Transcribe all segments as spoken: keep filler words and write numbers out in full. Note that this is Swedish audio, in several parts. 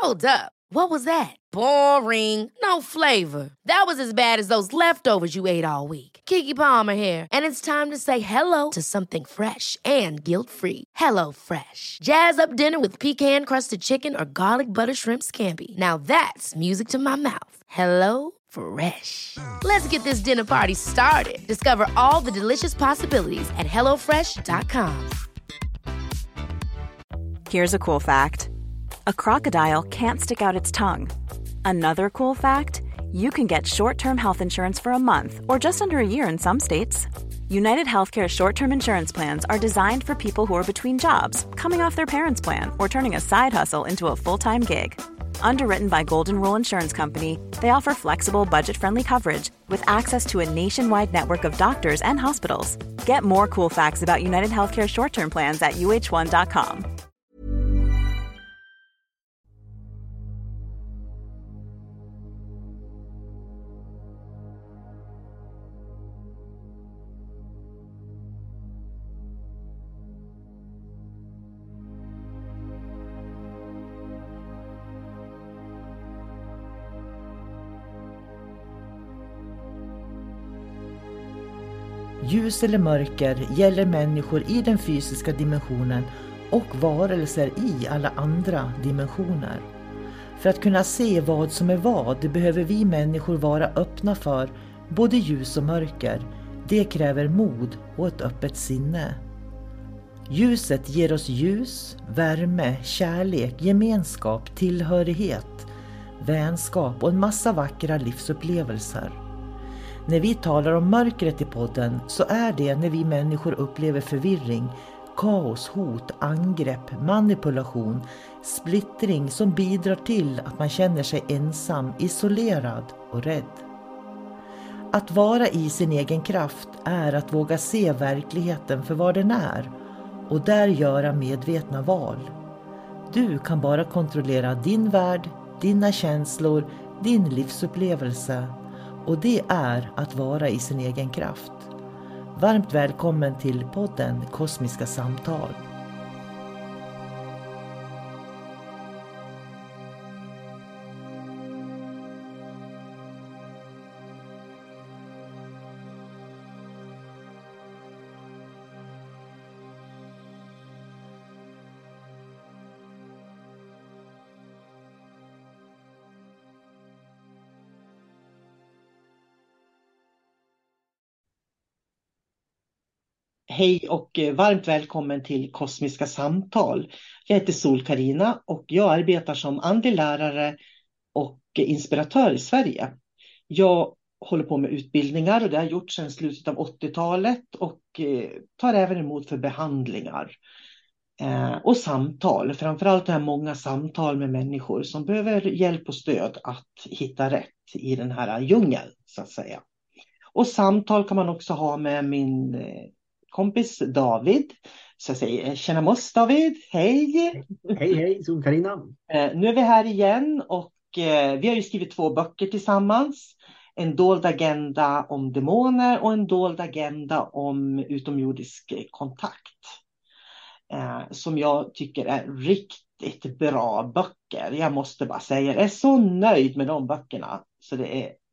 Hold up. What was that? Boring. No flavor. That was as bad as those leftovers you ate all week. Keke Palmer here, and it's time to say hello to something fresh and guilt-free. Hello Fresh. Jazz up dinner with pecan-crusted chicken or garlic butter shrimp scampi. Now that's music to my mouth. Hello Fresh. Let's get this dinner party started. Discover all the delicious possibilities at hello fresh dot com. Here's a cool fact. A crocodile can't stick out its tongue. Another cool fact, you can get short-term health insurance for a month or just under a year in some states. United Healthcare short-term insurance plans are designed for people who are between jobs, coming off their parents' plan, or turning a side hustle into a full-time gig. Underwritten by Golden Rule Insurance Company, they offer flexible, budget-friendly coverage with access to a nationwide network of doctors and hospitals. Get more cool facts about United Healthcare short-term plans at u h one dot com. Ljus eller mörker gäller människor i den fysiska dimensionen och varelser i alla andra dimensioner. För att kunna se vad som är vad behöver vi människor vara öppna för både ljus och mörker. Det kräver mod och ett öppet sinne. Ljuset ger oss ljus, värme, kärlek, gemenskap, tillhörighet, vänskap och en massa vackra livsupplevelser. När vi talar om mörkret i podden så är det när vi människor upplever förvirring, kaos, hot, angrepp, manipulation, splittring som bidrar till att man känner sig ensam, isolerad och rädd. Att vara i sin egen kraft är att våga se verkligheten för vad den är och där göra medvetna val. Du kan bara kontrollera din värld, dina känslor, din livsupplevelse. Och det är att vara i sin egen kraft. Varmt välkommen till podden Kosmiska samtal. Hej och varmt välkommen till Kosmiska samtal. Jag heter Sol-Carina och jag arbetar som andlig lärare och inspiratör i Sverige. Jag håller på med utbildningar och det har jag gjort sedan slutet av åttiotalet och tar även emot för behandlingar och samtal. Framförallt har jag många samtal med människor som behöver hjälp och stöd att hitta rätt i den här djungeln så att säga. Och samtal kan man också ha med min kompis David. Så jag säger, tjena moss David, hej! Hej hej, Sol-Carina. Eh, nu är vi här igen och eh, vi har ju skrivit två böcker tillsammans. En dold agenda om demoner och en dold agenda om utomjordisk kontakt. Eh, som jag tycker är riktigt bra böcker. Jag måste bara säga, jag är så nöjd med de böckerna. Så det är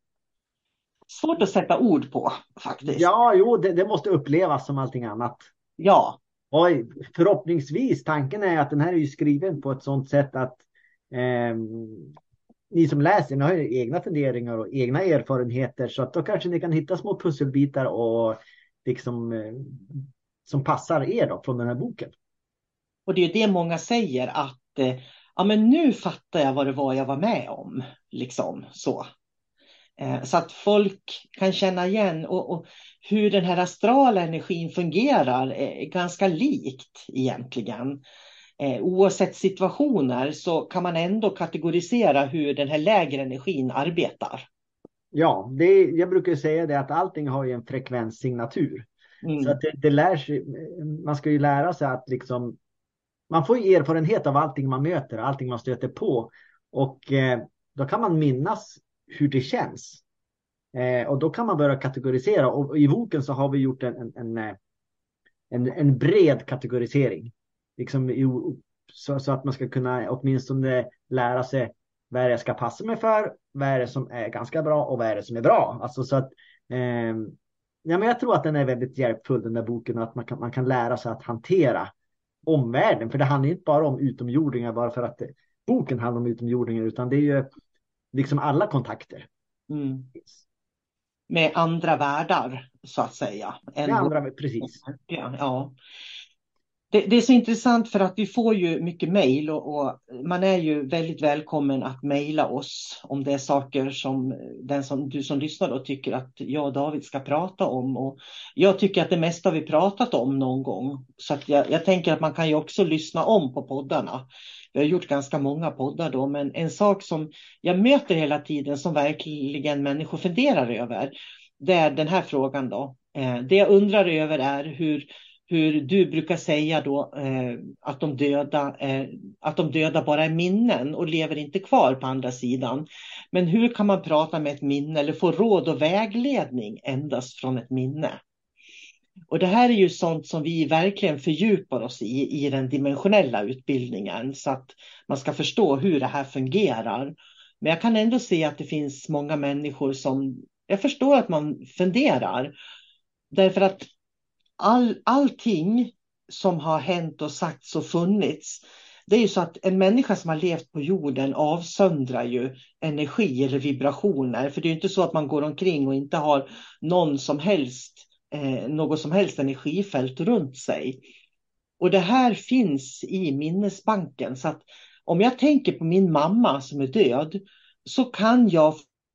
svårt att sätta ord på faktiskt. Ja, jo, det, det måste upplevas som allting annat. Ja. Och förhoppningsvis, tanken är att den här är ju skriven på ett sånt sätt att eh, ni som läser, ni har ju egna funderingar och egna erfarenheter, så att då kanske ni kan hitta små pusselbitar och liksom eh, som passar er då från den här boken. Och det är ju det många säger att eh, ja men nu fattar jag vad det var jag var med om liksom så. Så att folk kan känna igen och, och hur den här astrala energin fungerar är ganska likt egentligen. Eh, oavsett situationer så kan man ändå kategorisera hur den här lägre energin arbetar. Ja, det, jag brukar säga det att allting har ju en frekvenssignatur. Mm. Så att det, det lär sig, man ska ju lära sig att liksom, man får ju erfarenhet av allting man möter, allting man stöter på. Och eh, då kan man minnas hur det känns. Eh, och då kan man börja kategorisera. Och i boken så har vi gjort en, en, en, en, en bred kategorisering. Liksom i Så, så att man ska kunna åtminstone lära sig vad är det jag ska passa mig för, vad är det som är ganska bra och vad är det som är bra. Alltså så att eh, ja, men jag tror att den är väldigt hjälpfull, den där boken, och att man kan, man kan lära sig att hantera omvärlden. För det handlar inte bara om utomjordingar bara för att det, boken handlar om utomjordingar, utan det är ju liksom alla kontakter. Mm. Med andra världar så att säga. Med andra, precis. Ja, ja. Det, det är så intressant för att vi får ju mycket mejl och, och man är ju väldigt välkommen att mejla oss om det är saker som den som du som lyssnar då tycker att jag och David ska prata om. Och jag tycker att det mesta har vi pratat om någon gång. Så att jag, jag tänker att man kan ju också lyssna om på poddarna. Vi har gjort ganska många poddar då, men en sak som jag möter hela tiden som verkligen människor funderar över, det är den här frågan då. Eh, det jag undrar över är hur Hur du brukar säga då eh, att, de döda, eh, att de döda bara är minnen och lever inte kvar på andra sidan. Men hur kan man prata med ett minne eller få råd och vägledning endast från ett minne? Och det här är ju sånt som vi verkligen fördjupar oss i i den dimensionella utbildningen, så att man ska förstå hur det här fungerar. Men jag kan ändå se att det finns många människor som, jag förstår att man funderar. Därför att All, allting som har hänt och sagts och funnits, det är ju så att en människa som har levt på jorden avsöndrar ju energi eller vibrationer. För det är ju inte så att man går omkring och inte har någon som helst, eh, något som helst energifält runt sig. Och det här finns i minnesbanken. Så att om jag tänker på min mamma som är död, så kan jag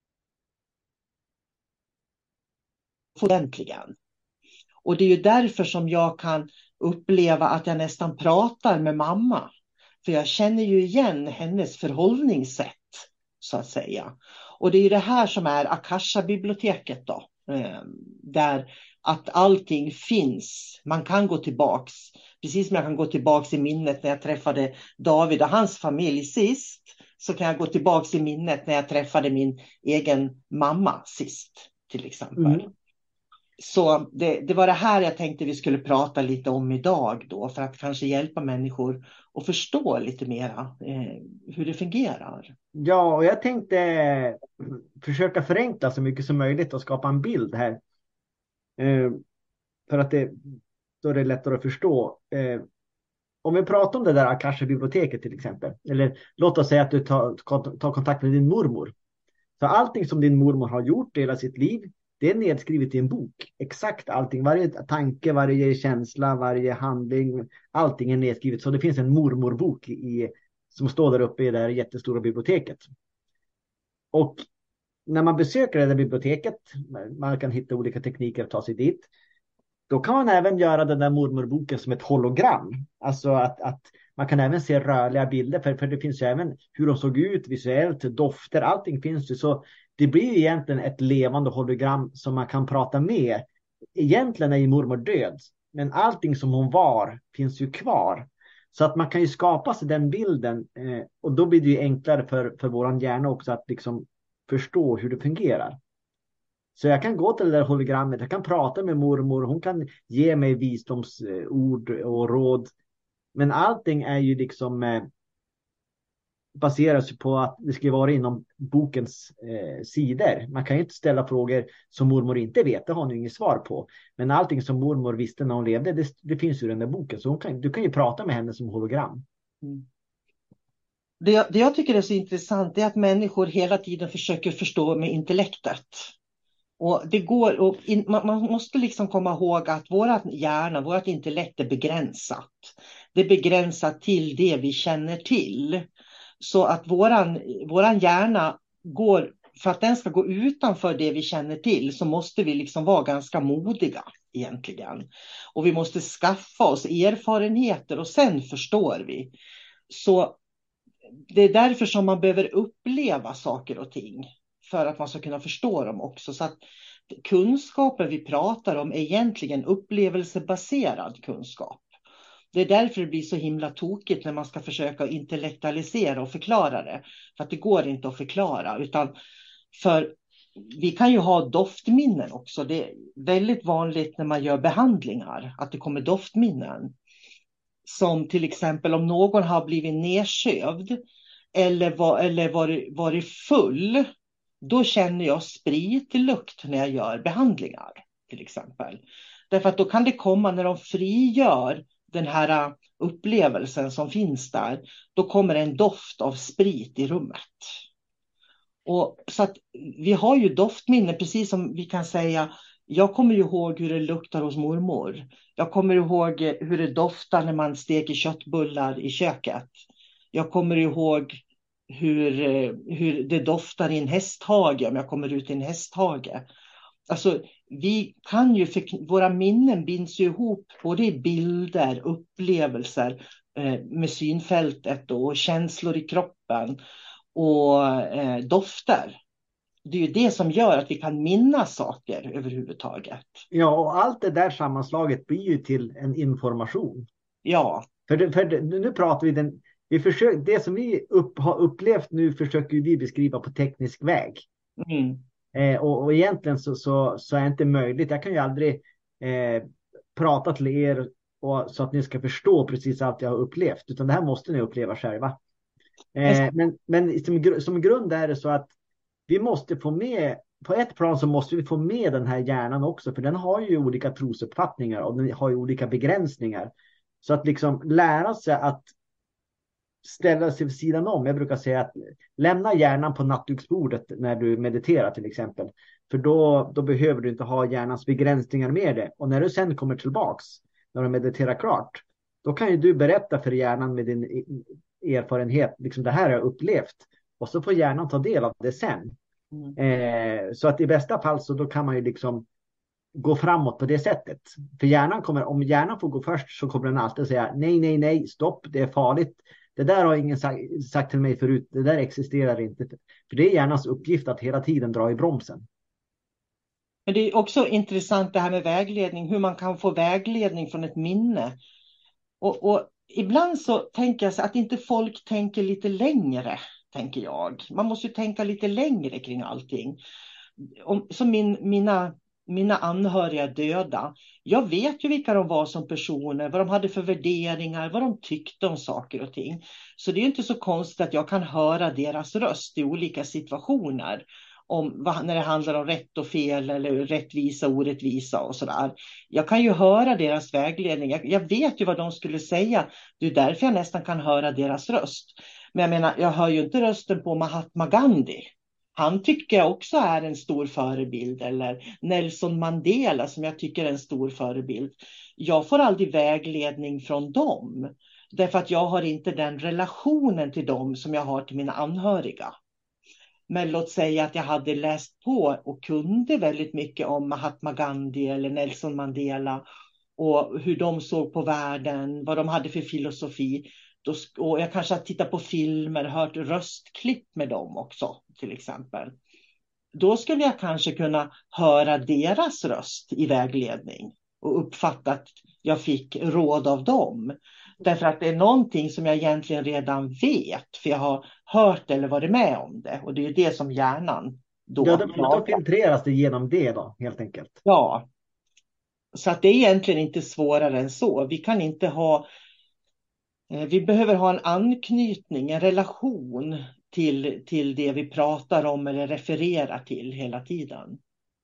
få äntligen. Och det är ju därför som jag kan uppleva att jag nästan pratar med mamma. För jag känner ju igen hennes förhållningssätt, så att säga. Och det är ju det här som är Akasha-biblioteket då. Där att allting finns. Man kan gå tillbaks. Precis som jag kan gå tillbaks i minnet när jag träffade David och hans familj sist, så kan jag gå tillbaks i minnet när jag träffade min egen mamma sist, till exempel. Mm. Så det, det var det här jag tänkte vi skulle prata lite om idag då, för att kanske hjälpa människor att förstå lite mera eh, hur det fungerar. Ja, och jag tänkte försöka förenkla så mycket som möjligt och skapa en bild här. Eh, för att det, då är det lättare att förstå. Eh, om vi pratar om det där Akasha-biblioteket till exempel, eller låt oss säga att du tar, tar kontakt med din mormor. Så allting som din mormor har gjort i hela sitt liv, det är nedskrivet i en bok. Exakt allting. Varje tanke, varje känsla, varje handling. Allting är nedskrivet. Så det finns en mormorbok i, som står där uppe i det här jättestora biblioteket. Och när man besöker det där biblioteket, man kan hitta olika tekniker att ta sig dit. Då kan man även göra den där mormorboken som ett hologram. Alltså att, att man kan även se rörliga bilder. För, för det finns ju även hur de såg ut visuellt, dofter, allting finns ju. Så det blir egentligen ett levande hologram som man kan prata med. Egentligen är ju mormor död, men allting som hon var finns ju kvar. Så att man kan ju skapa sig den bilden eh, och då blir det ju enklare för, för våran hjärna också att liksom förstå hur det fungerar. Så jag kan gå till det där hologrammet, jag kan prata med mormor, hon kan ge mig visdomsord och råd. Men allting är ju liksom eh, baseras på att det ska vara inom bokens eh, sidor. Man kan ju inte ställa frågor som mormor inte vet, det har hon ju inget svar på. Men allting som mormor visste när hon levde, det, det finns ju i den där boken. Så hon kan, du kan ju prata med henne som hologram. Mm. Det, det jag tycker är så intressant är att människor hela tiden försöker förstå med intellektet. Och det går, och in, man, man måste liksom komma ihåg att vårat hjärna, vårat intellekt är begränsat. Det är begränsat till det vi känner till. Så att våran, våran hjärna går, för att den ska gå utanför det vi känner till, så måste vi liksom vara ganska modiga egentligen. Och vi måste skaffa oss erfarenheter och sen förstår vi. Så det är därför som man behöver uppleva saker och ting. För att man ska kunna förstå dem också. Så att kunskapen vi pratar om är egentligen upplevelsebaserad kunskap. Det är därför det blir så himla tokigt när man ska försöka intellektualisera och förklara det. För att det går inte att förklara. Utan för vi kan ju ha doftminnen också. Det är väldigt vanligt när man gör behandlingar att det kommer doftminnen. som till exempel om någon har blivit nedsövd eller, var, eller varit, varit full, då känner jag spritlukt när jag gör behandlingar till exempel. Därför att då kan det komma när de frigör den här upplevelsen som finns där, då kommer en doft av sprit i rummet. Och så att vi har ju doftminne, precis som vi kan säga, jag kommer ihåg hur det luktar hos mormor. Jag kommer ihåg hur det doftar när man steker köttbullar i köket. Jag kommer ihåg hur, hur det doftar i en hästhage om jag kommer ut i en hästhage. Alltså vi kan ju, för våra minnen binds ju ihop både i bilder, upplevelser eh, med synfältet och känslor i kroppen och eh, dofter. Det är ju det som gör att vi kan minnas saker överhuvudtaget. Ja, och allt det där sammanslaget blir ju till en information. Ja. För, det, för det, nu pratar vi den, vi försöker, det som vi upp, har upplevt nu försöker vi beskriva på teknisk väg. Mm. Eh, och, och egentligen så, så, så är det inte möjligt. Jag kan ju aldrig eh, prata till er och, så att ni ska förstå precis allt jag har upplevt. Utan det här måste ni uppleva själva. Eh, men men som, som grund är det så att vi måste få med, på ett plan så måste vi få med den här hjärnan också. För den har ju olika trosuppfattningar och den har ju olika begränsningar. Så att liksom lära sig att ställa sig vid sidan om. Jag brukar säga att lämna hjärnan på nattduksbordet när du mediterar till exempel. För då, då behöver du inte ha hjärnans begränsningar med det. Och när du sen kommer tillbaks, när du mediterar klart, då kan ju du berätta för hjärnan med din erfarenhet, liksom det här har jag upplevt. Och så får hjärnan ta del av det sen. Mm. Eh, så att i bästa fall så då kan man ju liksom gå framåt på det sättet. För hjärnan kommer, om hjärnan får gå först så kommer den alltid säga nej, nej, nej, stopp, det är farligt. Det där har ingen sagt, sagt till mig förut, det där existerar inte. För det är hjärnans uppgift att hela tiden dra i bromsen. Men det är också intressant det här med vägledning, hur man kan få vägledning från ett minne. Och, och ibland så tänker jag så att inte folk tänker lite längre, tänker jag. Man måste ju tänka lite längre kring allting. Om, som min, mina, mina anhöriga döda, jag vet ju vilka de var som personer, vad de hade för värderingar, vad de tyckte om saker och ting. Så det är inte så konstigt att jag kan höra deras röst i olika situationer. Om, när det handlar om rätt och fel eller rättvisa och orättvisa och sådär. Jag kan ju höra deras vägledning. Jag, jag vet ju vad de skulle säga. Det är därför jag nästan kan höra deras röst. Men jag menar, jag hör ju inte rösten på Mahatma Gandhi. Han tycker jag också är en stor förebild. Eller Nelson Mandela som jag tycker är en stor förebild. Jag får aldrig vägledning från dem. Därför att jag har inte den relationen till dem som jag har till mina anhöriga. Men låt säga att jag hade läst på och kunde väldigt mycket om Mahatma Gandhi eller Nelson Mandela. Och hur de såg på världen, vad de hade för filosofi. Då, och jag kanske har tittat på filmer, hört röstklipp med dem också till exempel. Då skulle jag kanske kunna höra deras röst i vägledning. Och uppfatta att jag fick råd av dem. Därför att det är någonting som jag egentligen redan vet. För jag har hört eller varit med om det. Och det är ju det som hjärnan då... Ja, då, då filtreras det genom det då, helt enkelt. Ja. Så att det är egentligen inte svårare än så. Vi kan inte ha... Vi behöver ha en anknytning, en relation till, till det vi pratar om eller refererar till hela tiden.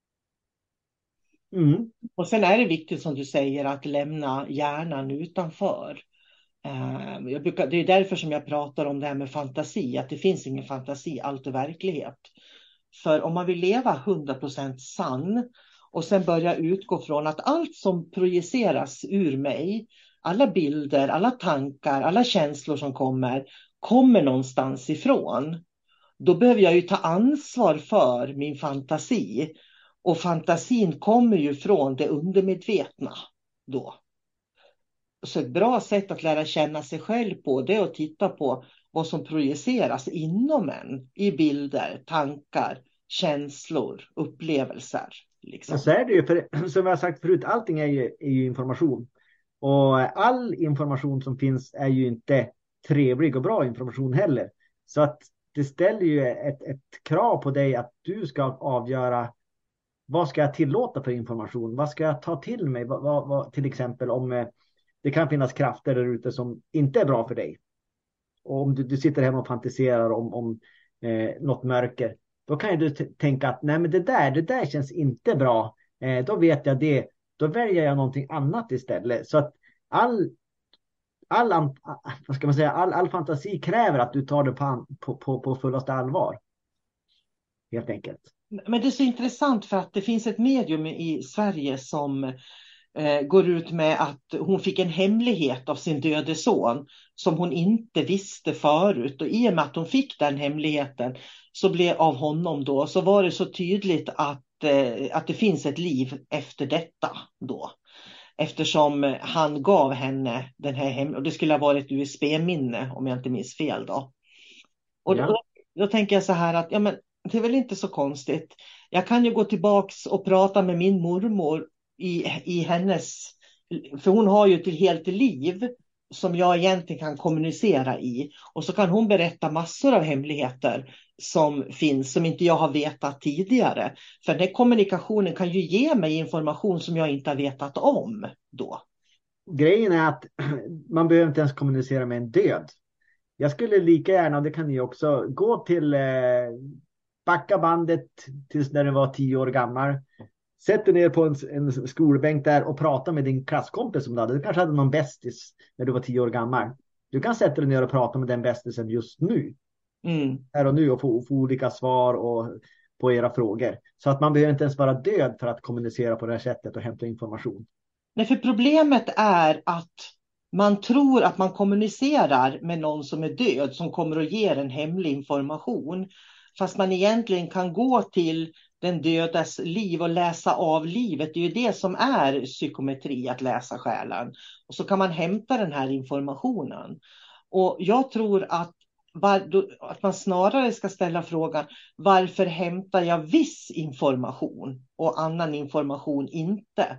Mm. Och sen är det viktigt som du säger att lämna hjärnan utanför. Jag brukar, det är därför som jag pratar om det här med fantasi. Att det finns ingen fantasi, allt är verklighet. För om man vill leva hundra procent sann och sen börja utgå från att allt som projiceras ur mig, alla bilder, alla tankar, alla känslor som kommer, kommer någonstans ifrån. Då behöver jag ju ta ansvar för min fantasi. Och fantasin kommer ju från det undermedvetna då. Så ett bra sätt att lära känna sig själv på det är att titta på vad som projiceras inom en. I bilder, tankar, känslor, upplevelser. Liksom. Så är det ju, för som jag har sagt förut, allting är ju, är ju information. Och all information som finns är ju inte trevlig och bra information heller. Så att det ställer ju ett, ett krav på dig att du ska avgöra vad ska jag tillåta för information? Vad ska jag ta till mig? Vad, vad, vad, till exempel om, det kan finnas krafter där ute som inte är bra för dig. Och om du, du sitter hemma och fantiserar om, om eh, något mörker, då kan ju du t- tänka att nej men det där, det där känns inte bra. Eh, då vet jag det. Då väljer jag någonting annat istället. Så att all, all, vad ska man säga, all, all fantasi kräver att du tar det på, på, på, på fullaste allvar. Helt enkelt. Men det är så intressant för att det finns ett medium i Sverige som eh, går ut med att hon fick en hemlighet av sin döde son som hon inte visste förut. Och i och med att hon fick den hemligheten så blev av honom då, så var det så tydligt att, eh, att det finns ett liv efter detta då. Eftersom han gav henne den här hem och det skulle ha varit ett U S B-minne om jag inte minns fel då. Och Ja. då, då tänker jag så här att ja men det är väl inte så konstigt. Jag kan ju gå tillbaks och prata med min mormor i, i hennes, för hon har ju ett helt liv som jag egentligen kan kommunicera i. Och så kan hon berätta massor av hemligheter som finns som inte jag har vetat tidigare. För den här kommunikationen kan ju ge mig information som jag inte har vetat om då. Grejen är att man behöver inte ens kommunicera med en död. Jag skulle lika gärna, och det kan ni också, gå till eh, backa bandet tills när du var tio år gammal. Sätt dig ner på en, en skolbänk där och prata med din klasskompis som du hade. Du kanske hade någon bästis när du var tio år gammal. Du kan sätta dig ner och prata med den bästisen just nu. Mm. Här och nu och få, få olika svar och, på era frågor. Så att man behöver inte ens vara död för att kommunicera på det här sättet och hämta information. Nej, för problemet är att man tror att man kommunicerar med någon som är död som kommer att ge en hemlig information. Fast man egentligen kan gå till den dödas liv och läsa av livet. Det är ju det som är psykometri, att läsa själen. Och så kan man hämta den här informationen. Och jag tror att, var, att man snarare ska ställa frågan: varför hämtar jag viss information och annan information inte?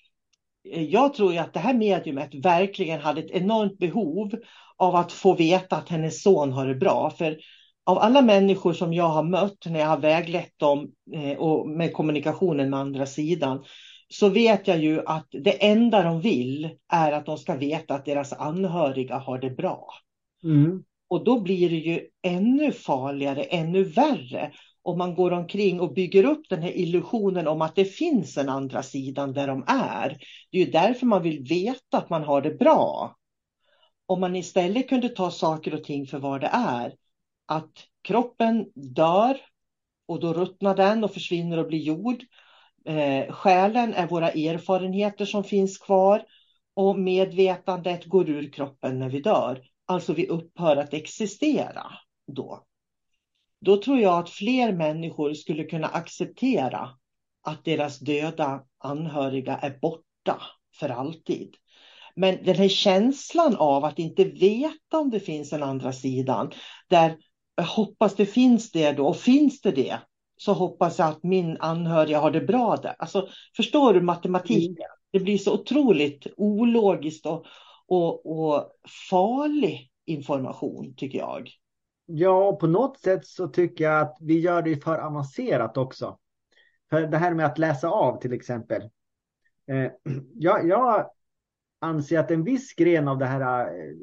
Jag tror ju att det här mediumet verkligen hade ett enormt behov av att få veta att hennes son har det bra. För av alla människor som jag har mött när jag har väglett dem eh, och med kommunikationen med andra sidan, så vet jag ju att det enda de vill är att de ska veta att deras anhöriga har det bra. Mm. Och då blir det ju ännu farligare, ännu värre om man går omkring och bygger upp den här illusionen om att det finns en andra sidan där de är. Det är ju därför man vill veta att man har det bra. Om man istället kunde ta saker och ting för vad det är. Att kroppen dör och då ruttnar den och försvinner och blir jord. Eh, själen är våra erfarenheter som finns kvar. Och medvetandet går ur kroppen när vi dör. Alltså vi upphör att existera då. Då tror jag att fler människor skulle kunna acceptera att deras döda anhöriga är borta för alltid. Men den här känslan av att inte veta om det finns en andra sidan, där jag hoppas det finns det då, och finns det det, så hoppas jag att min anhöriga har det bra där. Alltså, förstår du matematiken? Mm. Det blir så otroligt ologiskt och, och, och farlig information, tycker jag. Ja, på något sätt så tycker jag att vi gör det för avancerat också. För det här med att läsa av till exempel. Eh, jag, jag anser att en viss gren av det här eh,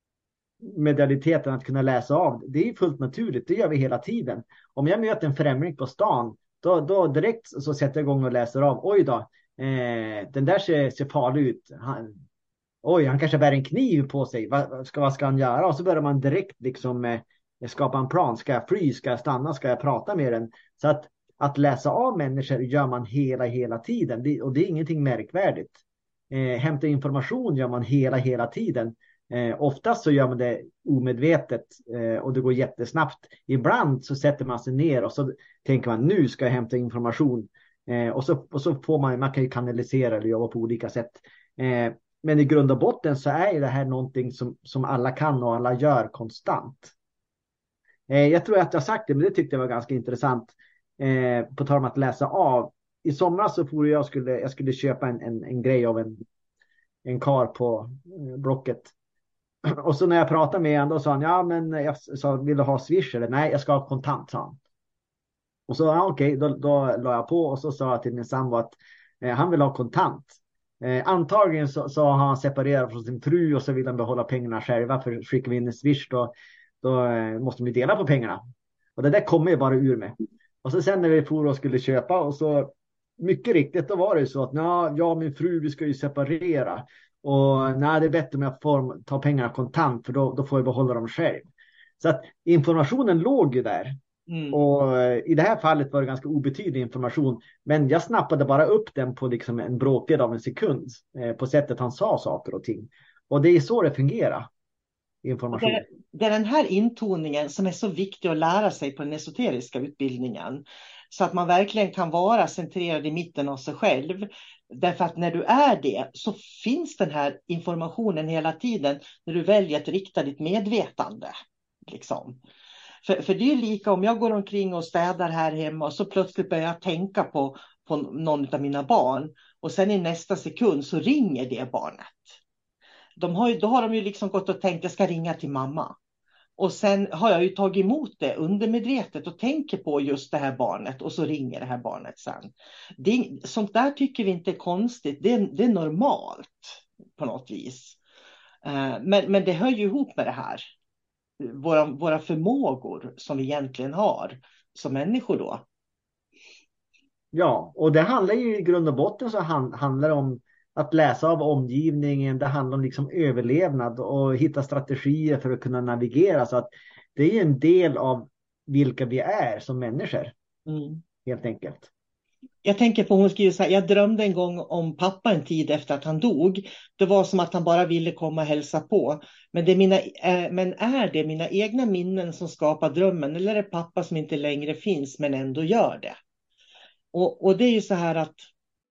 medialiteten att kunna läsa av, det är fullt naturligt. Det gör vi hela tiden. Om jag möter en främling på stan, då, då direkt så sätter jag igång och läser av. Oj då, eh, den där ser, ser farlig ut. Han, oj, han kanske bär en kniv på sig. Vad ska, vad ska han göra? Och så börjar man direkt liksom eh, skapa en plan. Ska jag fly? Ska jag stanna? Ska jag prata med den? Så att, att läsa av människor gör man hela, hela tiden. Det, och det är ingenting märkvärdigt. Eh, hämta information gör man hela, hela tiden. Eh, oftast så gör man det omedvetet eh, och det går jättesnabbt. Ibland så sätter man sig ner och så tänker man, nu ska jag hämta information. Eh, och, så, och så får man, man kan ju kanalisera eller jobba på olika sätt. Eh, men i grund och botten så är det här någonting som, som alla kan och alla gör konstant. Eh, jag tror att jag har sagt det, men det tyckte jag var ganska intressant. Eh, på tal om att läsa av. I somras så får jag skulle, jag skulle köpa en, en, en grej av en, en kar på eh, Blocket. Och så när jag pratade med honom, då sa han, ja men jag sa, vill du ha Swish eller? Nej, jag ska ha kontant, sa han. Och så, ja okej, då, då la jag på och så sa jag till min sambo att eh, han vill ha kontant. Eh, antagligen så, så har han separerat från sin fru och så vill han behålla pengarna själva, för skickar vi in en swish då, då eh, måste vi dela på pengarna. Och det där kommer ju bara ur mig. Och så sen när vi for och skulle köpa och så mycket riktigt då var det så att ja, jag och min fru vi ska ju separera. Och nej, det är bättre om jag får ta pengarna kontant för då, då får jag behålla dem själv. Så att informationen låg ju där. Mm. Och i det här fallet var det ganska obetydlig information. Men jag snappade bara upp den på liksom en bråkdel av en sekund. Eh, på sättet han sa saker och ting. Och det är så det fungerar. Information. Det, det är den här intoningen som är så viktig att lära sig på den esoteriska utbildningen. Så att man verkligen kan vara centrerad i mitten av sig själv. Därför att när du är det så finns den här informationen hela tiden när du väljer att rikta ditt medvetande. Liksom. För, för det är lika om jag går omkring och städar här hemma och så plötsligt börjar jag tänka på, på någon av mina barn. Och sen i nästa sekund så ringer det barnet. De har ju, då har de ju liksom gått och tänkt att jag ska ringa till mamma. Och sen har jag ju tagit emot det undermedvetet och tänker på just det här barnet. Och så ringer det här barnet sen. Det, sånt där tycker vi inte är konstigt. Det, det är normalt på något vis. Uh, men, men det hör ju ihop med det här. Våra, våra förmågor som vi egentligen har som människor då. Ja, och det handlar ju i grund och botten så hand, handlar det om att läsa av omgivningen. Det handlar om liksom överlevnad och hitta strategier för att kunna navigera. Så att det är en del av vilka vi är som människor. Mm. Helt enkelt. Jag tänker på, hon skriver så här, jag drömde en gång om pappa en tid efter att han dog. Det var som att han bara ville komma och hälsa på. Men, det är, mina, äh, men är det mina egna minnen som skapar drömmen? Eller är det pappa som inte längre finns men ändå gör det? Och, och det är ju så här att...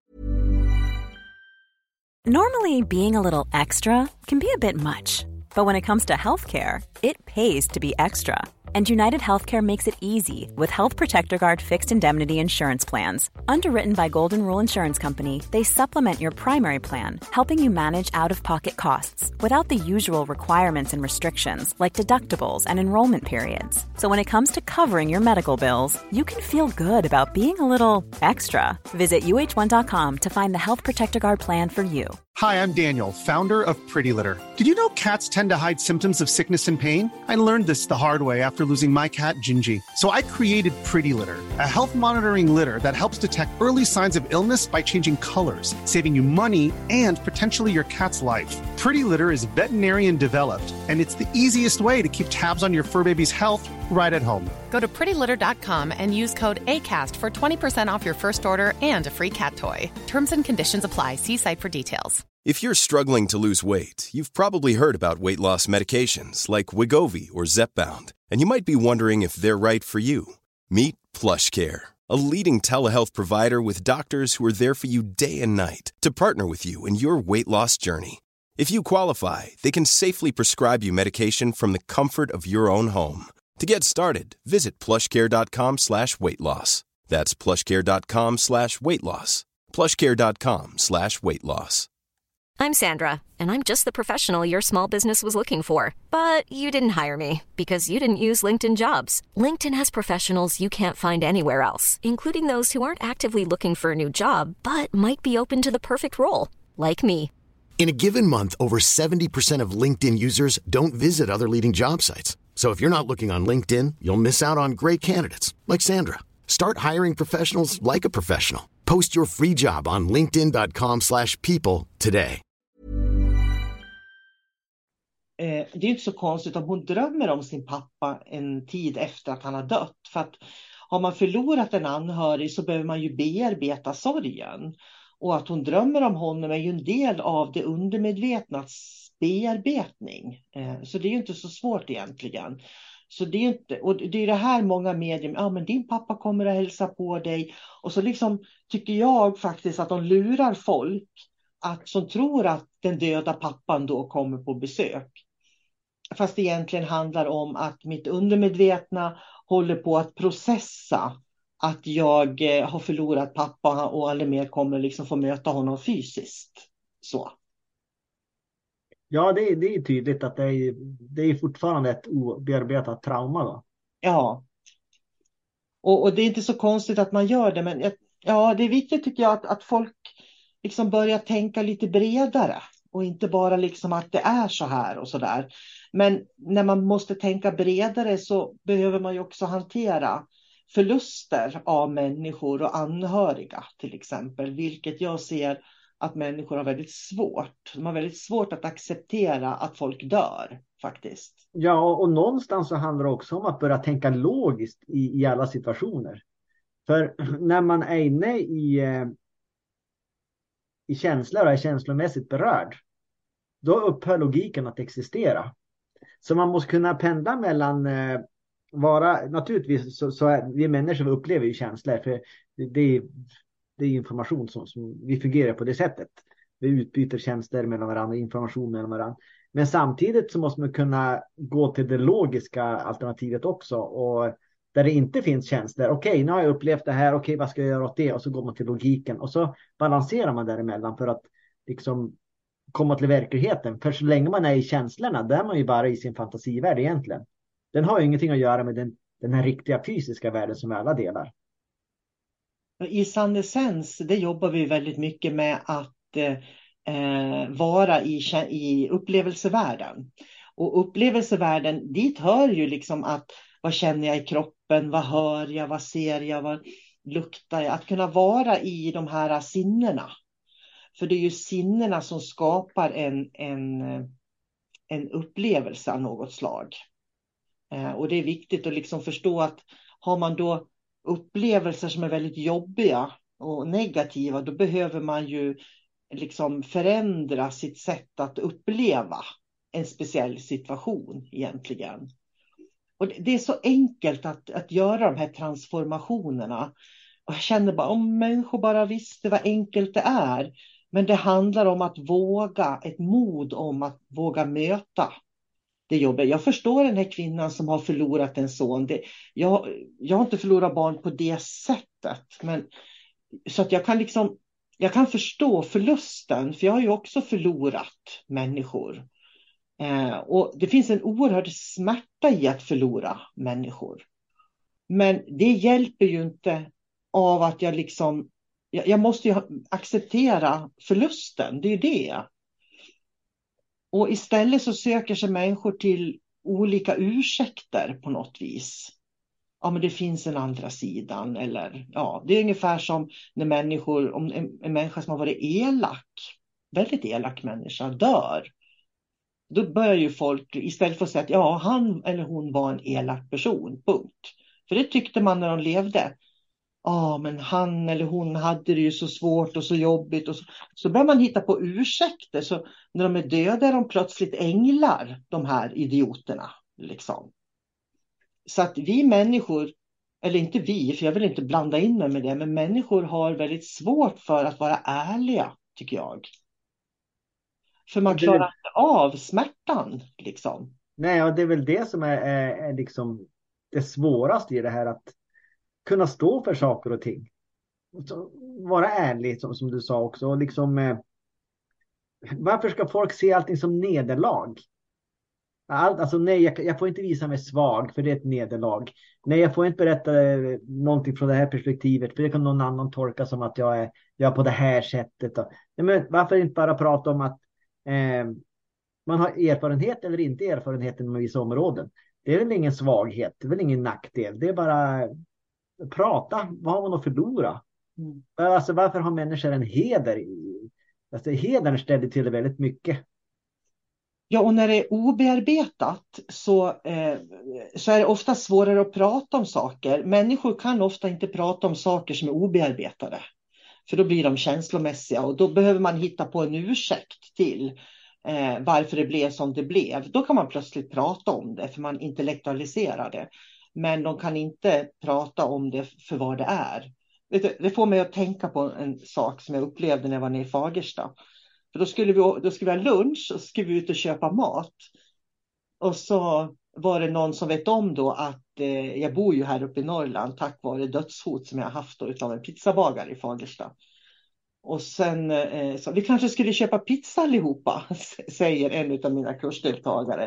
Normally, being a little extra can be a bit much. But when it comes to healthcare, it pays to be extra. And United Healthcare makes it easy with Health Protector Guard fixed indemnity insurance plans. Underwritten by Golden Rule Insurance Company, they supplement your primary plan, helping you manage out-of-pocket costs without the usual requirements and restrictions like deductibles and enrollment periods. So when it comes to covering your medical bills, you can feel good about being a little extra. Visit U H one dot com to find the Health Protector Guard plan for you. Hi, I'm Daniel, founder of Pretty Litter. Did you know cats tend to hide symptoms of sickness and pain? I learned this the hard way after losing my cat, Gingy. So I created Pretty Litter, a health monitoring litter that helps detect early signs of illness by changing colors, saving you money and potentially your cat's life. Pretty Litter is veterinarian developed, and it's the easiest way to keep tabs on your fur baby's health right at home. Go to pretty litter dot com and use code ACAST for twenty percent off your first order and a free cat toy. Terms and conditions apply. See site for details. If you're struggling to lose weight, you've probably heard about weight loss medications like Wegovy or Zepbound, and you might be wondering if they're right for you. Meet PlushCare, a leading telehealth provider with doctors who are there for you day and night to partner with you in your weight loss journey. If you qualify, they can safely prescribe you medication from the comfort of your own home. To get started, visit plushcare.com slash weight loss. That's plushcare.com slash weight loss. plushcare.com slash weight loss. I'm Sandra, and I'm just the professional your small business was looking for. But you didn't hire me because you didn't use LinkedIn Jobs. LinkedIn has professionals you can't find anywhere else, including those who aren't actively looking for a new job, but might be open to the perfect role, like me. In a given month, over seventy percent of LinkedIn users don't visit other leading job sites. So if you're not looking on LinkedIn, you'll miss out on great candidates like Sandra. Start hiring professionals like a professional. Post your free job on linkedin dot com slash people today. Eh, det är inte så konstigt om hon drömmer om sin pappa en tid efter att han har dött. För att har man förlorat en anhörig så behöver man ju bearbeta sorgen. Och att hon drömmer om honom är ju en del av det undermedvetnas bearbetning. Eh, så det är ju inte så svårt egentligen. Så det är inte, och det är det här många medier, ja men din pappa kommer att hälsa på dig. Och så liksom tycker jag faktiskt att de lurar folk att, som tror att den döda pappan då kommer på besök. Fast det egentligen handlar om att mitt undermedvetna håller på att processa att jag har förlorat pappa och aldrig mer kommer liksom få möta honom fysiskt. Så. Ja, det är, det är tydligt att det är, det är fortfarande ett obearbetat trauma då. Ja. Och, och det är inte så konstigt att man gör det, men ja, det är viktigt tycker jag att, att folk liksom börja tänka lite bredare. Och inte bara liksom att det är så här och så där. Men när man måste tänka bredare så behöver man ju också hantera förluster av människor och anhöriga till exempel. Vilket jag ser att människor har väldigt svårt. De har väldigt svårt att acceptera att folk dör faktiskt. Ja, och någonstans så handlar det också om att börja tänka logiskt i, i alla situationer. För när man är inne i, i känslor och är känslomässigt berörd, då upphör logiken att existera. Så man måste kunna pendla mellan eh, vara, naturligtvis så, så är vi människor upplever ju känslor, för det, det, det är information som, som vi fungerar på det sättet. Vi utbyter tjänster mellan varandra, information mellan varandra. Men samtidigt så måste man kunna gå till det logiska alternativet också, och där det inte finns känslor. Okej, okay, nu har jag upplevt det här, okej, okay, vad ska jag göra åt det? Och så går man till logiken och så balanserar man däremellan för att liksom komma till verkligheten. För så länge man är i känslorna, där är man ju bara i sin fantasivärld egentligen. Den har ju ingenting att göra med den, den här riktiga fysiska världen som alla delar. I sann essens, det jobbar vi väldigt mycket med att eh, vara i, i upplevelsevärlden. Och upplevelsevärlden, dit hör ju liksom att vad känner jag i kroppen, vad hör jag, vad ser jag, vad luktar jag. Att kunna vara i de här sinnena. För det är ju sinnena som skapar en, en, en upplevelse av något slag. Eh, och det är viktigt att liksom förstå att har man då upplevelser som är väldigt jobbiga och negativa, då behöver man ju liksom förändra sitt sätt att uppleva en speciell situation egentligen. Och det är så enkelt att, att göra de här transformationerna. Och jag känner bara, om människor bara visste vad enkelt det är. Men det handlar om att våga, ett mod om att våga möta det jobbet. Jag förstår den här kvinnan som har förlorat en son. Det, jag, jag har inte förlorat barn på det sättet. Men, så att jag kan liksom, jag kan förstå förlusten. För jag har ju också förlorat människor. Eh, och det finns en oerhörd smärta i att förlora människor. Men det hjälper ju inte av att jag liksom, jag, jag måste ju acceptera förlusten. Det är ju det. Och istället så söker sig människor till olika ursäkter på något vis. Ja, men det finns en andra sidan. Eller, ja, det är ungefär som när människor, om en, en människa som har varit elak, väldigt elak människa, dör. Då börjar ju folk istället för att säga att ja, han eller hon var en elak person, punkt. För det tyckte man när de levde. Ja, men han eller hon hade det ju så svårt och så jobbigt. Och så, så börjar man hitta på ursäkter. Så när de är döda är de plötsligt änglar, de här idioterna. Liksom. Så att vi människor, eller inte vi, för jag vill inte blanda in mig med det. Men människor har väldigt svårt för att vara ärliga, tycker jag. För man klarar inte av smärtan, liksom. Nej, och det är väl det som är, är, är liksom det svåraste i det här, att kunna stå för saker och ting. Så, vara ärlig, som, som du sa också. Och liksom, eh, varför ska folk se allting som nederlag? Allt, alltså nej, jag, jag får inte visa mig svag, för det är ett nederlag. Nej, jag får inte berätta eh, någonting från det här perspektivet, för det kan någon annan tolka som att jag är, jag är på det här sättet. Då. Nej, men varför inte bara prata om att eh, man har erfarenhet eller inte erfarenhet inom vissa områden? Det är väl ingen svaghet, det är väl ingen nackdel. Det är bara prata, vad har man att förlora? Mm. Alltså, varför har människor en heder? Alltså, hedern ställer till det väldigt mycket. Ja, och när det är obearbetat så, eh, så är det ofta svårare att prata om saker. Människor kan ofta inte prata om saker som är obearbetade. För då blir de känslomässiga och då behöver man hitta på en ursäkt till eh, varför det blev som det blev. Då kan man plötsligt prata om det för man intellektualiserar det. Men de kan inte prata om det för vad det är. Det får mig att tänka på en sak som jag upplevde när jag var nere i Fagersta. För då skulle vi, då skulle vi ha lunch och skulle vi ut och köpa mat. Och så var det någon som vet om då att eh, jag bor ju här uppe i Norrland tack vare dödshot som jag har haft då utav en pizzabagare i Fagersta. Och sen eh, så vi kanske skulle köpa pizza allihopa, säger en av mina kursdeltagare.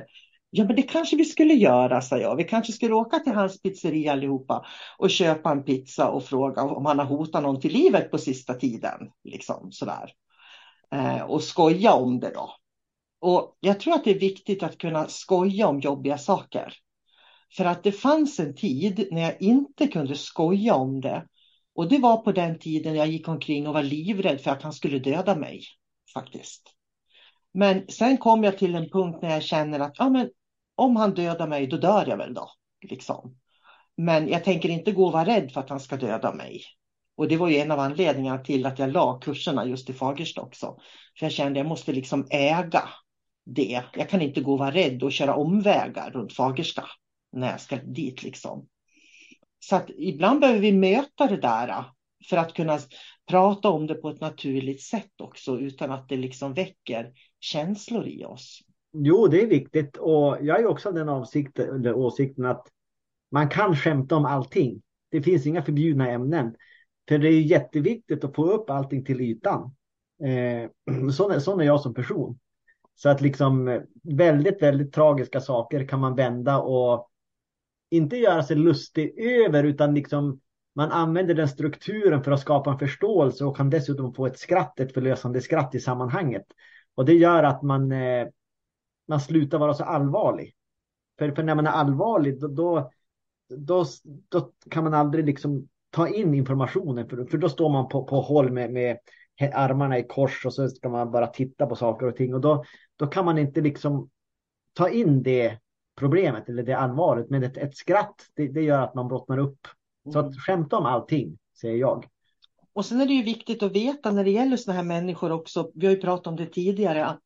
Ja, men det kanske vi skulle göra, sa jag. Vi kanske skulle åka till hans pizzeria allihopa och köpa en pizza och fråga om han har hotat någon till livet på sista tiden. Liksom sådär. Eh, och skoja om det då. Och jag tror att det är viktigt att kunna skoja om jobbiga saker. För att det fanns en tid när jag inte kunde skoja om det. Och det var på den tiden jag gick omkring och var livrädd för att han skulle döda mig. Faktiskt. Men sen kom jag till en punkt när jag känner att ja, men om han dödar mig, då dör jag väl då. Liksom. Men jag tänker inte gå och vara rädd för att han ska döda mig. Och det var ju en av anledningarna till att jag la kurserna just i Fagersta också. För jag kände att jag måste liksom äga det. Jag kan inte gå och vara rädd och köra omvägar runt Fagersta när jag ska dit liksom. Så att ibland behöver vi möta det där för att kunna prata om det på ett naturligt sätt också utan att det liksom väcker känslor i oss. Jo, det är viktigt, och jag är också av den avsikten, eller åsikten att man kan skämta om allting. Det finns inga förbjudna ämnen. För det är jätteviktigt att få upp allting till ytan. Eh, sån, sån är jag som person. Så att liksom väldigt, väldigt tragiska saker kan man vända och inte göra sig lustig över, utan liksom man använder den strukturen för att skapa en förståelse och kan dessutom få ett skratt, ett förlösande skratt i sammanhanget. Och det gör att man, eh, man slutar vara så allvarlig. För, för när man är allvarlig då, då, då, då kan man aldrig liksom ta in informationen. För, för då står man på, på håll med, med armarna i kors och så ska man bara titta på saker och ting. Och då, då kan man inte liksom ta in det problemet eller det allvaret. Men ett, ett skratt, det, det gör att man brottnar upp. Så att skämta om allting, säger jag. Och sen är det ju viktigt att veta när det gäller såna här människor också. Vi har ju pratat om det tidigare att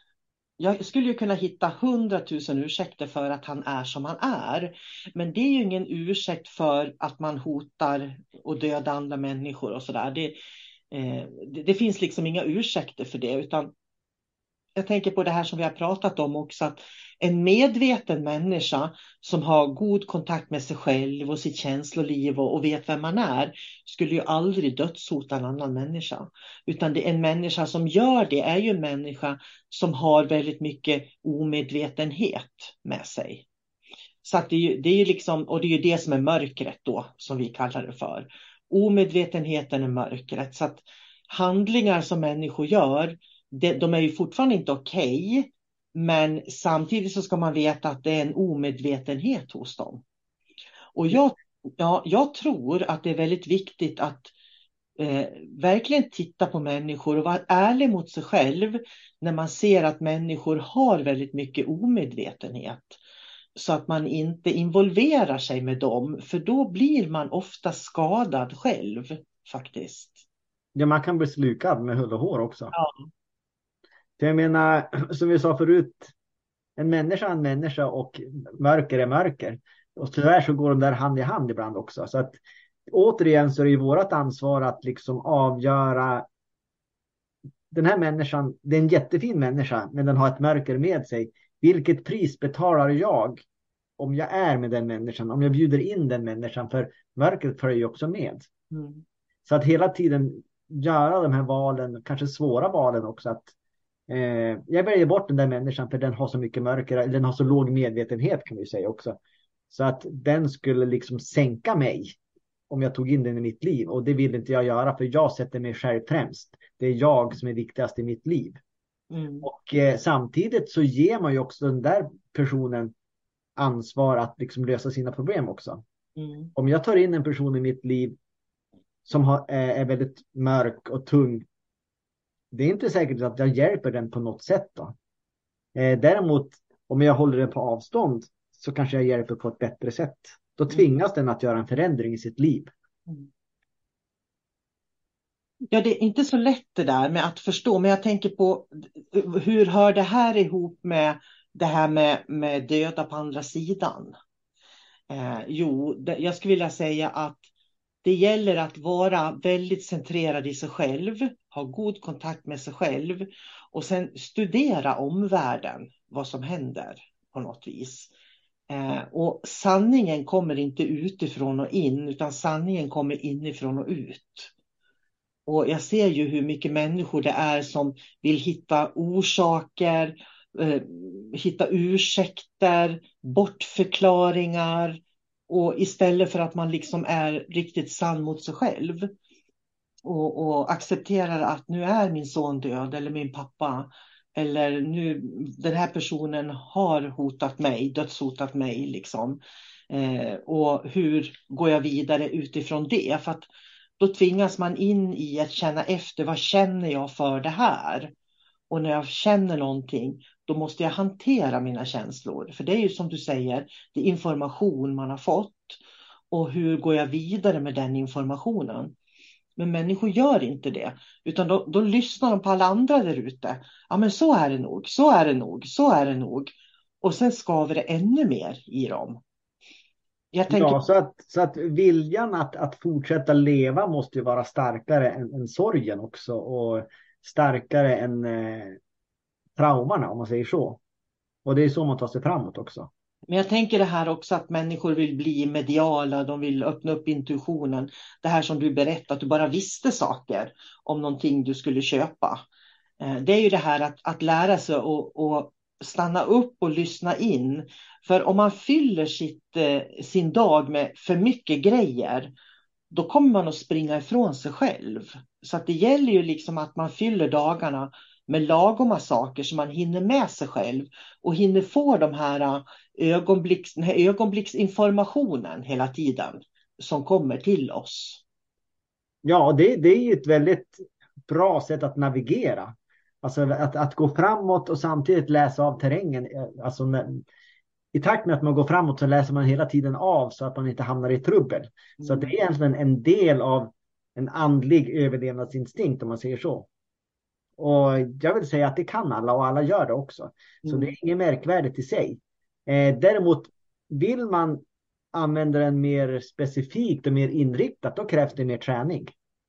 jag skulle ju kunna hitta hundratusen ursäkter för att han är som han är. Men det är ju ingen ursäkt för att man hotar och dödar andra människor och sådär. Det, eh, det, det finns liksom inga ursäkter för det, utan jag tänker på det här som vi har pratat om också, att en medveten människa som har god kontakt med sig själv och sitt känsloliv och, och vet vem man är skulle ju aldrig dödshota en annan människa. Utan det är en människa som gör det är ju en människa som har väldigt mycket omedvetenhet med sig. Så att det är ju, det är ju liksom, och det är ju det som är mörkret då, som vi kallar det för. Omedvetenheten är mörkret. Så att handlingar som människor gör, de är ju fortfarande inte okej, okay, men samtidigt så ska man veta att det är en omedvetenhet hos dem. Och jag, ja, jag tror att det är väldigt viktigt att eh, verkligen titta på människor och vara ärlig mot sig själv när man ser att människor har väldigt mycket omedvetenhet. Så att man inte involverar sig med dem, för då blir man ofta skadad själv faktiskt. Ja, man kan bli slukad med hull och hår också. Ja. För jag menar, som vi sa förut, en människa är en människa och mörker är mörker. Och tyvärr så går de där hand i hand ibland också. Så att återigen så är det ju vårt ansvar att liksom avgöra den här människan, det är en jättefin människa men den har ett mörker med sig. Vilket pris betalar jag om jag är med den människan, om jag bjuder in den människan, för mörkret följer ju också med. Mm. Så att hela tiden göra de här valen, kanske svåra valen också, att Eh, jag väljer bort den där människan för den har så mycket mörker, eller den har så låg medvetenhet kan vi säga också. Så att den skulle liksom sänka mig om jag tog in den i mitt liv. Och det vill inte jag göra, för jag sätter mig själv främst. Det är jag som är viktigast i mitt liv. Mm. Och eh, samtidigt så ger man ju också den där personen ansvar att liksom lösa sina problem också. Mm. Om jag tar in en person i mitt liv som har, eh, är väldigt mörk och tung, det är inte säkert att jag hjälper den på något sätt då. Eh, däremot om jag håller den på avstånd så kanske jag hjälper på ett bättre sätt. Då tvingas mm. den att göra en förändring i sitt liv. Mm. Ja, det är inte så lätt det där med att förstå. Men jag tänker på hur hör det här ihop med det här med, med döda på andra sidan? Eh, jo, det, jag skulle vilja säga att det gäller att vara väldigt centrerad i sig själv, ha god kontakt med sig själv och sen studera omvärlden, vad som händer på något vis. Eh, och sanningen kommer inte utifrån och in, utan sanningen kommer inifrån och ut. Och jag ser ju hur mycket människor det är som vill hitta orsaker eh, hitta ursäkter, bortförklaringar, och istället för att man liksom är riktigt sann mot sig själv och, och accepterar att nu är min son död eller min pappa, eller nu den här personen har hotat mig, dödshotat mig liksom. Eh, och hur går jag vidare utifrån det? För att då tvingas man in i att känna efter, vad känner jag för det här? Och när jag känner någonting, då måste jag hantera mina känslor. För det är ju som du säger, det är information man har fått. Och hur går jag vidare med den informationen? Men människor gör inte det. Utan då, då lyssnar de på alla andra där ute. Ja, men så är det nog, så är det nog, så är det nog. Och sen skaver det ännu mer i dem. Jag tänker... Ja, så att, så att viljan att, att fortsätta leva måste ju vara starkare än, än sorgen också. Och starkare än eh, traumarna, om man säger så. Och det är så man tar sig framåt också. Men jag tänker det här också, att människor vill bli mediala, de vill öppna upp intuitionen. Det här som du berättade, att du bara visste saker om någonting du skulle köpa. Det är ju det här att, att lära sig och, och stanna upp och lyssna in. För om man fyller sitt, sin dag med för mycket grejer, då kommer man att springa ifrån sig själv. Så att det gäller ju liksom att man fyller dagarna med lagoma saker så man hinner med sig själv och hinner få de här ögonblicks, den här ögonblicksinformationen hela tiden som kommer till oss. Ja, det, det är ju ett väldigt bra sätt att navigera. Alltså att, att gå framåt och samtidigt läsa av terrängen. Alltså när, i takt med att man går framåt så läser man hela tiden av så att man inte hamnar i trubbel. Mm. Så det är egentligen en del av en andlig överlevnadsinstinkt, om man säger så. Och jag vill säga att det kan alla, och alla gör det också. Så mm. det är inget märkvärdigt i sig. Eh, däremot vill man använda den mer specifikt och mer inriktat, då krävs det mer träning.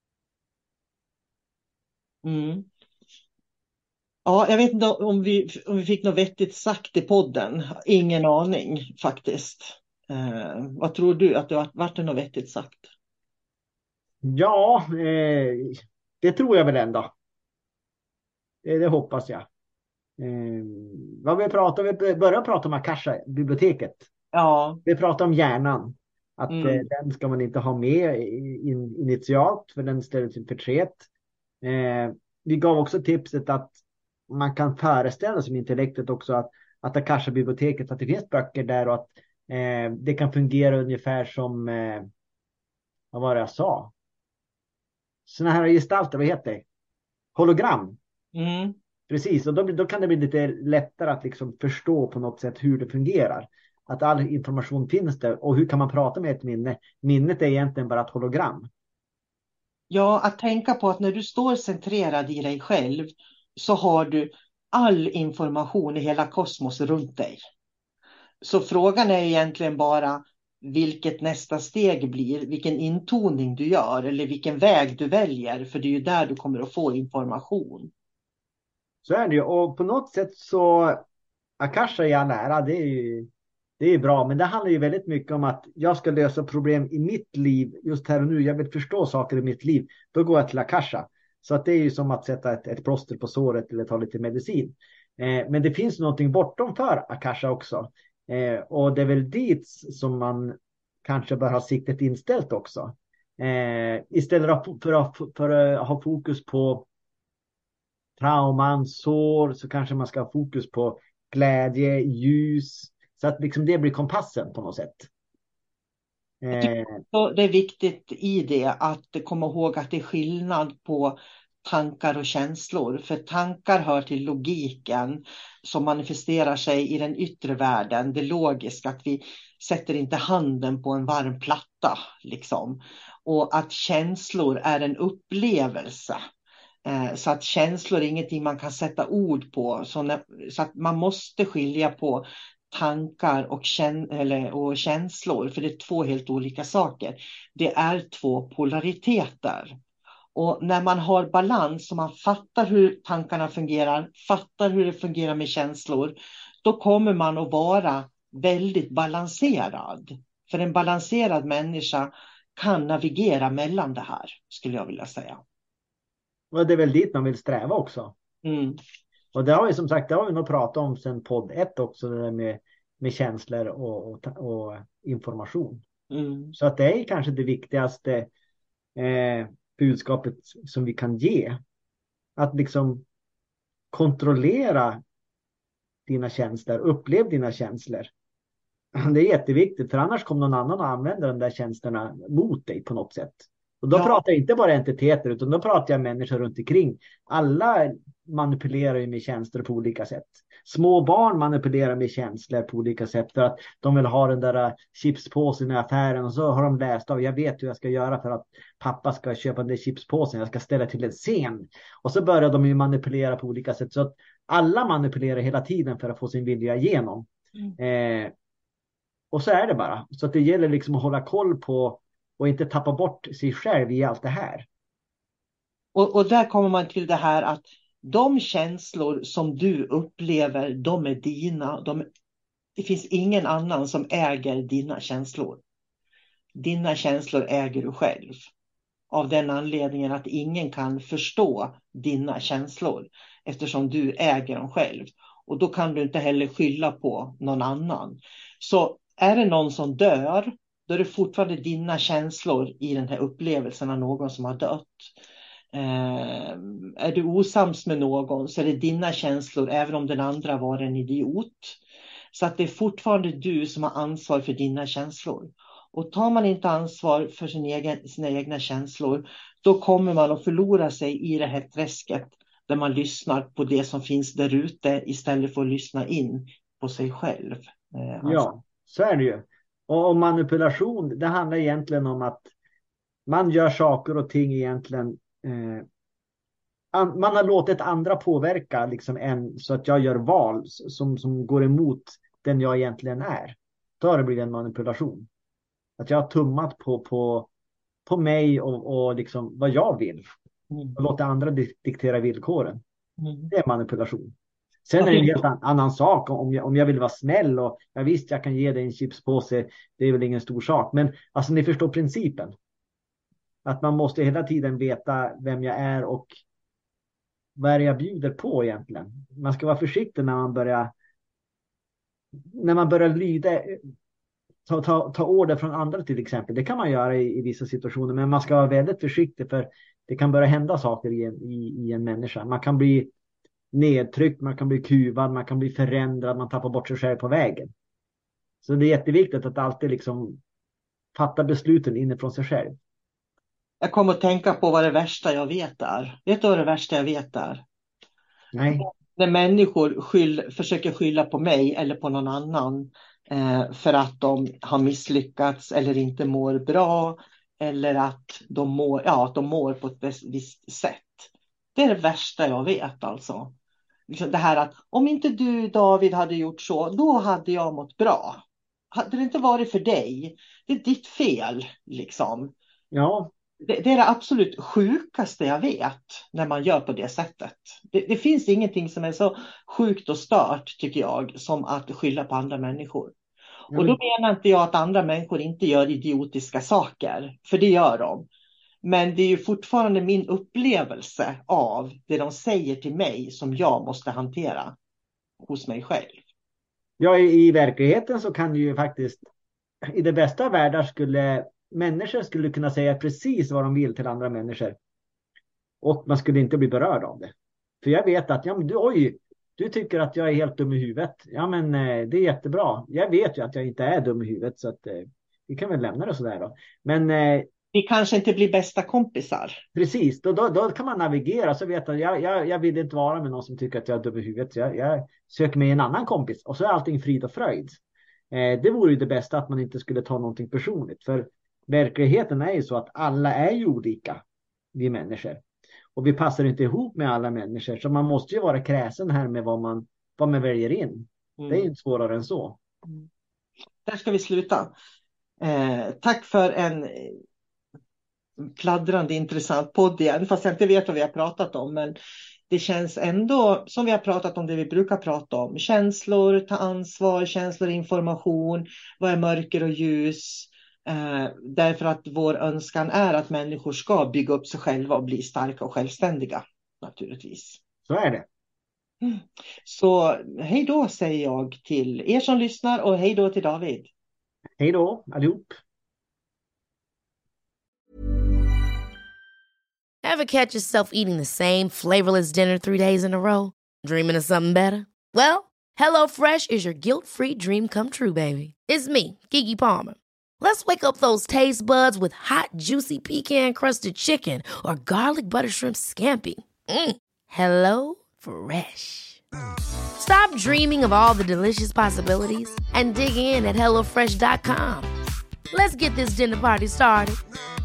Mm. Ja, jag vet inte om vi, om vi fick något vettigt sagt i podden. Ingen aning faktiskt. Eh, vad tror du, att det har varit något vettigt sagt? Ja, eh, det tror jag väl ändå. Det, det hoppas jag. Eh, vad vi pratar, vi börjar prata om Akasha, biblioteket. Ja. Vi pratar om hjärnan. Att mm. eh, den ska man inte ha med in, initialt, för den ställer till förtret. Eh, vi gav också tipset att man kan föreställa sig med intellektet också att, att Akasha-biblioteket, att det finns böcker där och att eh, det kan fungera ungefär som, eh, vad var det jag sa? Såna här gestalter, vad heter det? Hologram. Mm. Precis, och då, då kan det bli lite lättare att liksom förstå på något sätt hur det fungerar. Att all information finns där, och hur kan man prata med ett minne? Minnet är egentligen bara ett hologram. Ja, att tänka på att när du står centrerad i dig själv så har du all information i hela kosmos runt dig. Så frågan är egentligen bara vilket nästa steg blir, vilken intoning du gör eller vilken väg du väljer, för det är ju där du kommer att få information. Så är det ju, och på något sätt så Akasha i all ära, det är ju det är bra, men det handlar ju väldigt mycket om att jag ska lösa problem i mitt liv just här och nu. Jag vill förstå saker i mitt liv. Då går jag till Akasha. Så att det är ju som att sätta ett, ett plåster på såret eller ta lite medicin. Eh, men det finns någonting bortom för Akasha också. Eh, och det är väl dit som man kanske bör ha siktet inställt också. Eh, istället för att, för att ha fokus på trauman, sår, så kanske man ska ha fokus på glädje, ljus. Så att liksom det blir kompassen på något sätt. Eh. Det är viktigt i det att komma ihåg att det är skillnad på tankar och känslor. För tankar hör till logiken som manifesterar sig i den yttre världen. Det logiska, att vi sätter inte handen på en varm platta. Liksom. Och att känslor är en upplevelse. Eh, så att känslor är ingenting man kan sätta ord på. Så, när, så att man måste skilja på tankar och, kän- eller, och känslor, för det är två helt olika saker. Det är två polariteter. Och när man har balans och man fattar hur tankarna fungerar, fattar hur det fungerar med känslor, då kommer man att vara väldigt balanserad. För en balanserad människa kan navigera mellan det här, skulle jag vilja säga. Och det är väl dit man vill sträva också. Mm. Och det har vi som sagt, det har vi nog pratat om sedan podd ett också, det där med, med känslor och, och, och information. Mm. Så att det är kanske det viktigaste eh, budskapet som vi kan ge. Att liksom kontrollera dina känslor, upplev dina känslor. Det är jätteviktigt, för annars kommer någon annan att använda de där känslorna mot dig på något sätt. Och då Ja. pratar jag inte bara entiteter, utan då pratar jag människor runt omkring. Alla manipulerar ju med känslor på olika sätt. Små barn manipulerar med känslor på olika sätt för att de vill ha den där chipspåsen i affären, och så har de läst av, jag vet hur jag ska göra för att pappa ska köpa den där chipspåsen, jag ska ställa till en scen. Och så börjar de ju manipulera på olika sätt, så att alla manipulerar hela tiden för att få sin vilja igenom. Mm. Eh, och så är det bara. Så att det gäller liksom att hålla koll på och inte tappa bort sig själv i allt det här. Och, och där kommer man till det här att de känslor som du upplever, de är dina. De, det finns ingen annan som äger dina känslor. Dina känslor äger du själv. Av den anledningen att ingen kan förstå dina känslor, eftersom du äger dem själv. Och då kan du inte heller skylla på någon annan. Så är det någon som dör, då är det fortfarande dina känslor i den här upplevelsen av någon som har dött. Eh, är du osams med någon, så är det dina känslor, även om den andra var en idiot. Så att det är fortfarande du som har ansvar för dina känslor. Och tar man inte ansvar för sin egen, sina egna känslor, då kommer man att förlora sig i det här träsket där man lyssnar på det som finns där ute istället för att lyssna in på sig själv. Eh, ja, så är det ju. Och, och manipulation, det handlar egentligen om att man gör saker och ting egentligen. Eh, an, man har låtit andra påverka liksom en, så att jag gör val som, som går emot den jag egentligen är. Då har det blivit en manipulation. Att jag har tummat på, på, på mig och, och liksom vad jag vill. Och låta andra diktera villkoren. Mm. Det är manipulation. Sen är det en helt annan sak om jag, om jag vill vara snäll och jag visst jag kan ge dig en chipspåse. Det är väl ingen stor sak. Men alltså ni förstår principen. Att man måste hela tiden veta vem jag är och vad är det jag bjuder på egentligen. Man ska vara försiktig när man börjar när man börjar lyda ta, ta, ta order från andra till exempel. Det kan man göra i, i vissa situationer, men man ska vara väldigt försiktig för det kan börja hända saker i en, i, i en människa. Man kan bli nedtryckt, man kan bli kuvad, man kan bli förändrad, man tappar bort sig själv på vägen. Så det är jätteviktigt att alltid liksom fatta besluten inifrån sig själv. Jag kommer att tänka på vad det värsta jag vet är. Vet du vad det värsta jag vet är? Nej. När människor skyll, försöker skylla på mig eller på någon annan eh, för att de har misslyckats eller inte mår bra, eller att de mår, ja, att de mår på ett visst sätt. Det är det värsta jag vet alltså. Det här att om inte du, David, hade gjort så, då hade jag mått bra. Hade det inte varit för dig, det är ditt fel liksom. Ja. Det, det är det absolut sjukaste jag vet när man gör på det sättet. Det, det finns ingenting som är så sjukt och stört tycker jag som att skylla på andra människor. Mm. Och då menar inte jag att andra människor inte gör idiotiska saker, för det gör de. Men det är ju fortfarande min upplevelse av det de säger till mig som jag måste hantera hos mig själv. Ja, i, i verkligheten så kan det ju faktiskt, i det bästa av världar skulle människor skulle kunna säga precis vad de vill till andra människor. Och man skulle inte bli berörd av det. För jag vet att, ja men du, oj, du tycker att jag är helt dum i huvudet. Ja men eh, det är jättebra. Jag vet ju att jag inte är dum i huvudet, så att eh, vi kan väl lämna det sådär då. Men eh, vi kanske inte blir bästa kompisar. Precis, då, då, då kan man navigera så vet att jag, jag, jag vill inte vara med någon som tycker att jag är dum i huvudet. Jag, jag söker mig en annan kompis och så är allting frid och fröjd. Eh, det vore ju det bästa att man inte skulle ta någonting personligt. För verkligheten är ju så att alla är ju olika, vi människor. Och vi passar inte ihop med alla människor. Så man måste ju vara kräsen här med vad man, vad man väljer in. Mm. Det är inte svårare än så. Mm. Där ska vi sluta. Eh, tack för en pladdrande intressant podd igen. Fast jag inte vet vad vi har pratat om. Men det känns ändå som vi har pratat om det vi brukar prata om. Känslor, ta ansvar, känslor, information. Vad är mörker och ljus? Eh, därför att vår önskan är att människor ska bygga upp sig själva och bli starka och självständiga, naturligtvis. Så är det. Mm. Så hej då säger jag till er som lyssnar och hej då till David. Hej då allihop. Ever catch yourself eating the same flavorless dinner three days in a row? Dreaming of something better? Well, HelloFresh is your guilt-free dream come true, baby. It's me, Keke Palmer. Let's wake up those taste buds with hot, juicy pecan-crusted chicken or garlic butter shrimp scampi. Mm. Hello Fresh. Stop dreaming of all the delicious possibilities and dig in at hello fresh dot com. Let's get this dinner party started.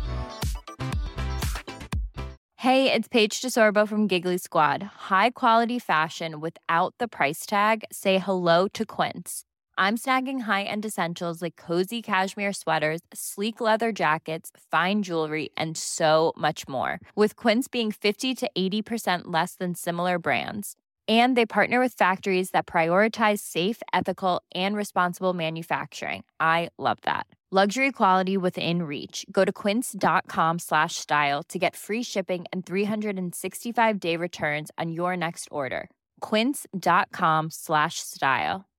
Hey, it's Paige DeSorbo from Giggly Squad. High quality fashion without the price tag. Say hello to Quince. I'm snagging high-end essentials like cozy cashmere sweaters, sleek leather jackets, fine jewelry, and so much more. With Quince being fifty to eighty percent less than similar brands. And they partner with factories that prioritize safe, ethical, and responsible manufacturing. I love that. Luxury quality within reach. Go to quince.com slash style to get free shipping and three sixty-five day returns on your next order. Quince.com slash style.